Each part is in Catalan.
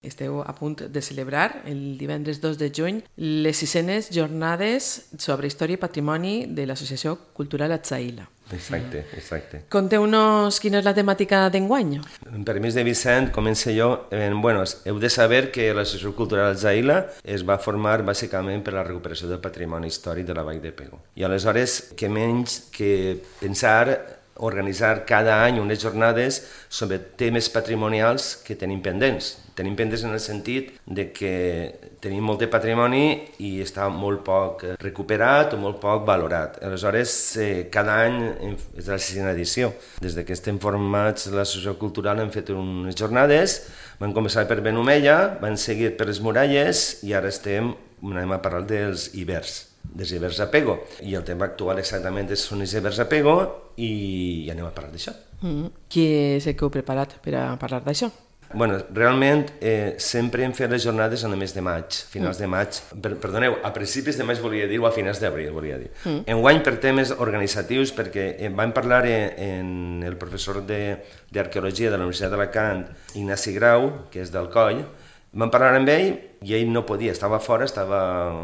esteu a punt de celebrar el divendres 2 de juny les 6enes jornades sobre història i patrimoni de l'Associació Cultural Atzaïla. Exacte. Conteu-nos quina és la temàtica d'enguany. Amb permís de Vicent, començo jo. Heu de saber que l'Associació Cultural Atzaïla es va formar bàsicament per la recuperació del patrimoni històric de la Vall de Pego. I aleshores, què menys que pensar organitzar cada any unes jornades sobre temes patrimonials que tenim pendents. Tenim pendents en el sentit de que tenim molt de patrimoni i està molt poc recuperat o molt poc valorat. Aleshores, cada any és la 6a edició. Des que estem formats l'Associació Cultural hem fet unes jornades, van començar per Benumella, van seguir per les Muralles i ara anem a parlar dels ibers a Pego. I el tema actual exactament són els ibers a Pego i anem a parlar d'això. Qui és el que heu preparat per a parlar d'això? Realment sempre hem fet les jornades en el mes de maig, finals de maig, perdoneu, a principis de maig volia dir o a finals d'abril volia dir. Enguany per temes organitzatius, perquè vam parlar amb el professor d'Arqueologia de la Universitat d'Alacant, Ignasi Grau, que és d'Alcoi, vam parlar amb ell i ell no podia, estava fora, estava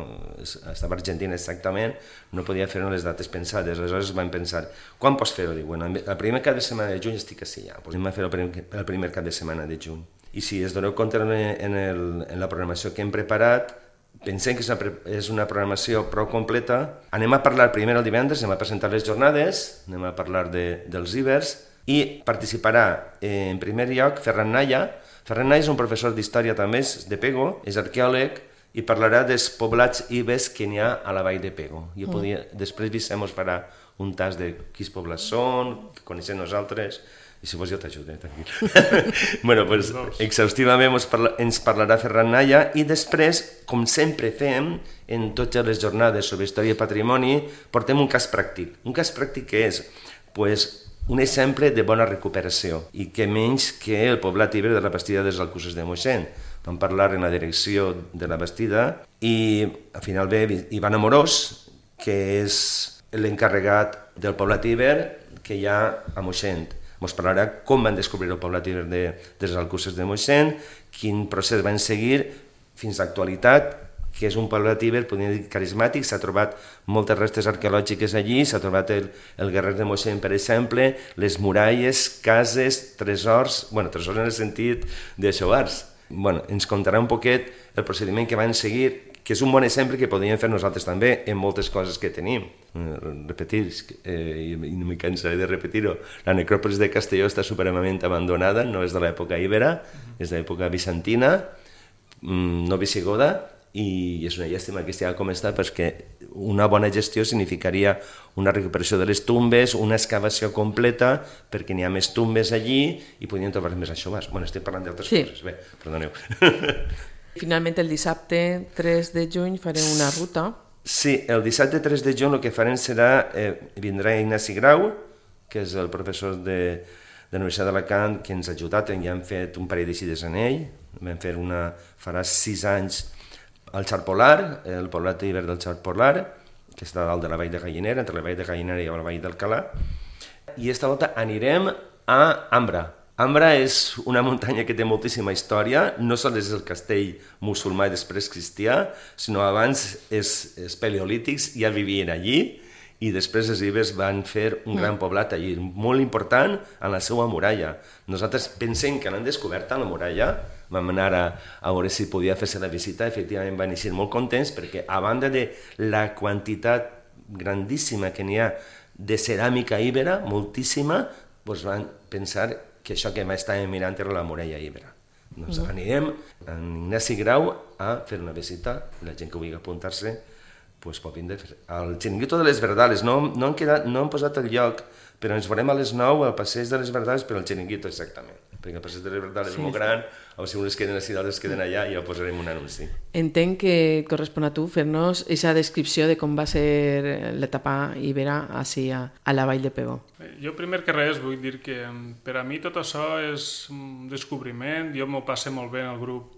a Argentina exactament, no podia fer les dates pensades. Aleshores vam pensar, quan pots fer-ho? Dic, el primer cap de setmana de juny estic així ja, anem a fer el primer cap de setmana de juny. I si es doneu compte en la programació que hem preparat, pensem que és una programació prou completa. Anem a parlar primer el divendres, anem a presentar les jornades, anem a parlar dels ibers i participarà en primer lloc Ferran Naya. Ferran Naya és un professor d'història també, és de Pego, és arqueòleg i parlarà dels poblats ibers que n'hi ha a la vall de Pego. Després Vicent ens farà un tas de quins poblats són, que coneixem nosaltres, i si vols jo t'ajudo, tranquil. Exhaustivament ens parlarà Ferran Naya i després, com sempre fem en totes les jornades sobre història i patrimoni, portem un cas pràctic. Un cas pràctic que és un exemple de bona recuperació i que menys que el poblat iber de la Bastida dels Alcússer de Moixent. Vam parlar en la direcció de la Bastida i al final ve Ivan Amorós, que és l'encarregat del poblat iber que hi ha a Moixent. Ens parlarà com van descobrir el poblat iber dels Alcússer de Moixent, quin procés van seguir fins a l'actualitat, que és un poblat iber, podríem dir, carismàtic. S'ha trobat moltes restes arqueològiques allí, s'ha trobat el guerrer de Moixent, per exemple, les muralles, cases, tresors, tresors en el sentit de xovars. Ens contarà un poquet el procediment que van seguir, que és un bon exemple que podríem fer nosaltres també en moltes coses que tenim. Repetir, i no m'hi cansaré de repetir-ho, la necròpolis de Castelló està superament abandonada, no és de l'època ibera, és de l'època bizantina, no visigoda, i és una llàstima que estigui com està perquè una bona gestió significaria una recuperació de les tombes, una excavació completa perquè n'hi ha més tombes allí i podríem trobar més aixovars. Estic parlant d'altres coses, bé, perdoneu. Finalment el dissabte 3 de juny fareu una ruta. Sí, el dissabte 3 de juny el que farem serà, vindrà Ignasi Grau, que és el professor de la Universitat d'Alacant, que ens ha ajudat, ja hem fet un parell d'eixides en ell, vam fer farà 6 anys al Xar Polar, el poblat iber del Xar Polar, que està dalt de la vall de Gallinera, entre la vall de Gallinera i la vall d'Alcalà. I aquesta volta anirem a Ambra. Ambra és una muntanya que té moltíssima història, no sols és el castell musulmà i després cristià, sinó abans els paleolítics ja vivien allí i després els ibers van fer un gran poblat allí, molt important en la seva muralla. Nosaltres pensem que l'han descobert a la muralla, vam anar a veure si podia fer-se la visita, efectivament van eixir molt contents perquè a banda de la quantitat grandíssima que n'hi ha de ceràmica íbera, moltíssima, van pensar que això que estàvem mirant era la muralla íbera. Doncs anirem amb Ignasi Grau a fer una visita, la gent que vulgui apuntar-se pot vindre al Xiringuito de les Verdales. No han posat el lloc, però ens veurem a les 9 al passeig de les Verdales per al Xiringuito exactament, perquè el passeig de les Verdales és molt gran, o si uns queden així, d'altres queden allà i ja posarem un anunci. Entenc que et correspon a tu fer-nos aquesta descripció de com va ser l'etapa ibera així a la vall de Pego. Jo primer que res vull dir que per a mi tot això és un descobriment, jo m'ho passo molt bé en el grup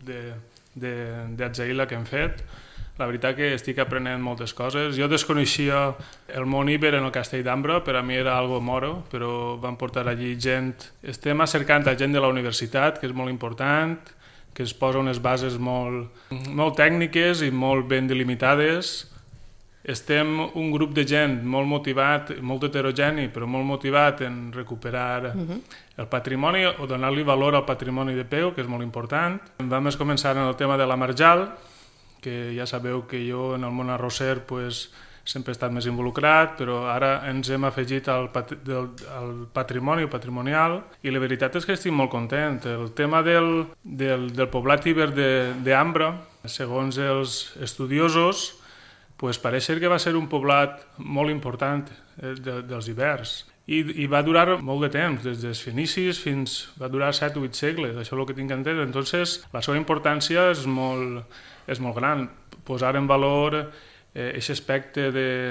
d'Atzaïla que hem fet. La veritat que estic aprenent moltes coses. Jo desconeixia el món iber en el castell d'Ambra, per a mi era algo moro, però van portar allí gent. Estem cercant a gent de la universitat, que és molt important, que es posa unes bases molt tècniques i molt ben delimitades. Estem un grup de gent molt motivat, molt heterogeni, però molt motivat en recuperar el patrimoni o donar-li valor al patrimoni de Pego, que és molt important. Vam començar en el tema de la marjal, que ja sabeu que jo en el món arrosser sempre he estat més involucrat, però ara ens hem afegit al patrimoni patrimonial i la veritat és que estic molt content. El tema del poblat iber d'Ambra, segons els estudiosos, pareix ser que va ser un poblat molt important dels hiverns i va durar molt de temps, des dels fenicis fins va durar 7 o 8 segles, això és el que tinc entès. Entonces, la seva importància és molt gran. Posar en valor aquest aspecte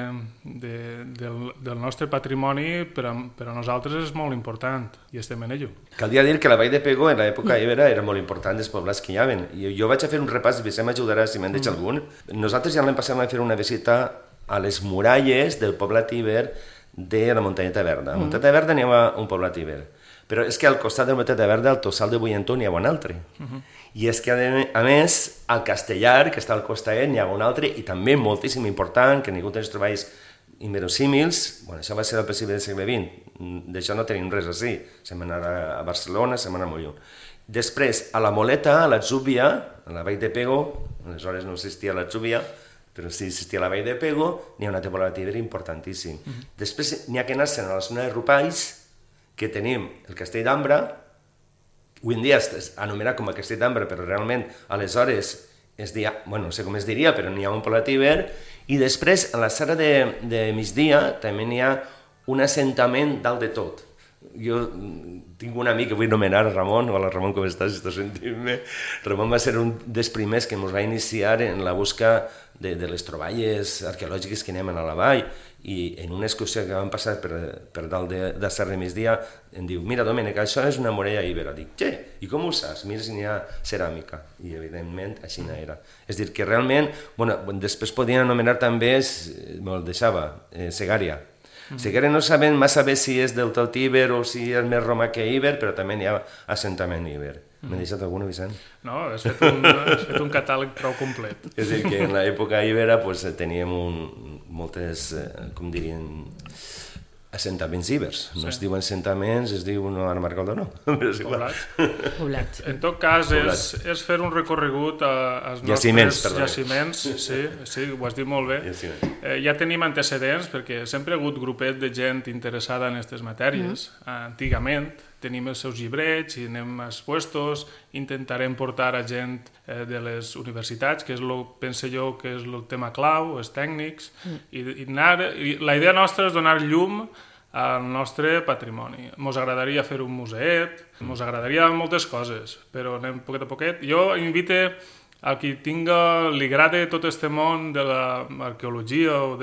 del nostre patrimoni per a nosaltres és molt important i estem en ello. Caldria dir que la Vall de Pego en l'època ibera era molt important dels poblats que hi havia. Jo vaig a fer un repàs, Vicent m'ajudarà si me'n deixa algun. Nosaltres ja l'any passat vam fer una visita a les muralles del poblat iber de la Muntanyeta Verda. A la Muntanyeta Verda n'hi havia un poblat iber, però és que al costat de la Muntanyeta Verda, al Tossal de Bullentó, n'hi havia un altre. I és que, a més, al Castellar, que està al costat, n'hi havia un altre, i també moltíssim important, que ningú té els treballs inverosímils. Bueno, això va ser al principi del segle XX, d'això no tenim res així. Se'm va anar a Barcelona, se'm va anar molt lluny. Després, a la Moleta, a l'Atzúbia, a la Vall de Pego, aleshores no existia l'Atzúbia, però sí existia la Vall de Pego, n'hi ha una poblat iber importantíssim. Després n'hi ha que anar-se'n a la zona de Rupalls, que tenim el Castell d'Ambra, avui en dia es anomena com a Castell d'Ambra, però realment aleshores es deia, bueno, no sé com es diria, però n'hi ha un poblat iber, i després a la Serra de Migdia també n'hi ha un assentament dalt de tot. Jo tinc un amic que vull anomenar, Ramon. Hola Ramon, com estàs? Estàs sentint-me? Ramon va ser un dels primers que ens va iniciar en la busca de les troballes arqueològiques que anem a la vall, i en una excursió que vam passar per dalt de Serra de Migdia em diu, mira Domènec, això és una muralla ibera. Dic, què? I com ho saps? Mira si n'hi ha ceràmica. I evidentment així no era. És dir, que realment, bueno, després podien anomenar també, me'l deixava, Segària. Segària no sabem massa bé si és del tot iber o si és més romà que iber, però també n'hi ha assentament iber. M'he deixat alguna, Vicent? No, has fet un catàleg prou complet. És a dir, que en l'època ibera teníem moltes, com dirien, assentaments ibers. No es diuen assentaments, es diu, no, ara marca el no. Poblats. En tot cas, és fer un recorregut als nostres jaciments. Sí, ho has dit molt bé. Ja tenim antecedents, perquè sempre ha hagut grupet de gent interessada en aquestes matèries. Antigament tenim els seus llibrets i anem als puestos, intentarem portar a gent de les universitats, que és penso jo que és el tema clau, els tècnics, i la idea nostra és donar llum al nostre patrimoni. Ens agradaria fer un museet, ens agradaria moltes coses, però anem poquet a poquet. Jo invito a qui li agrada tot aquest món de l'arqueologia o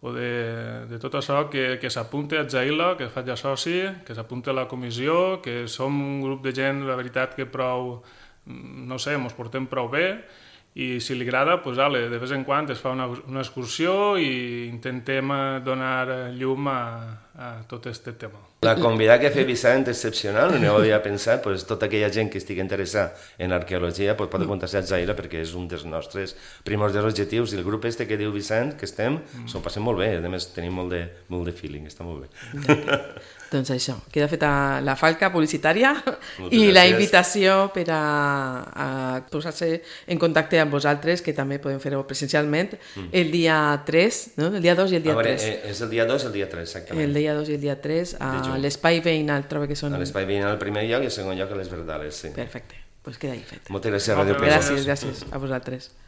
de tot això, que s'apunti a Atzaïla, que faci soci, que s'apunti a la comissió, que som un grup de gent, la veritat, que prou, no sé, ens portem prou bé, i si li agrada, de vez en quan es fa una excursió i intentem donar llum a tot aquest tema. La convidada que ha fet Vicent és excepcional, no ho havia pensat, tota aquella gent que estigui interessada en l'arqueologia pot contactar a Atzaïla perquè és un dels nostres primordials objectius, i el grup que diu Vicent, que estem, s'ho passem molt bé, a més tenim molt de feeling, està molt bé. Doncs això, queda feta la falca publicitària i la invitació per a posar-se en contacte amb vosaltres, que també podem fer-ho presencialment, el dia 3, no? El dia 2 i el dia 3. És el dia 2 i el dia 3, exactament. El dia 2 i el dia 3 a l'espai veïnal, trobo que són... A l'espai veïnal al primer lloc i al segon lloc a les Verdales, sí. Perfecte, doncs queda ahí fet. Moltes gràcies a Ràdio Pego. Gràcies a vosaltres.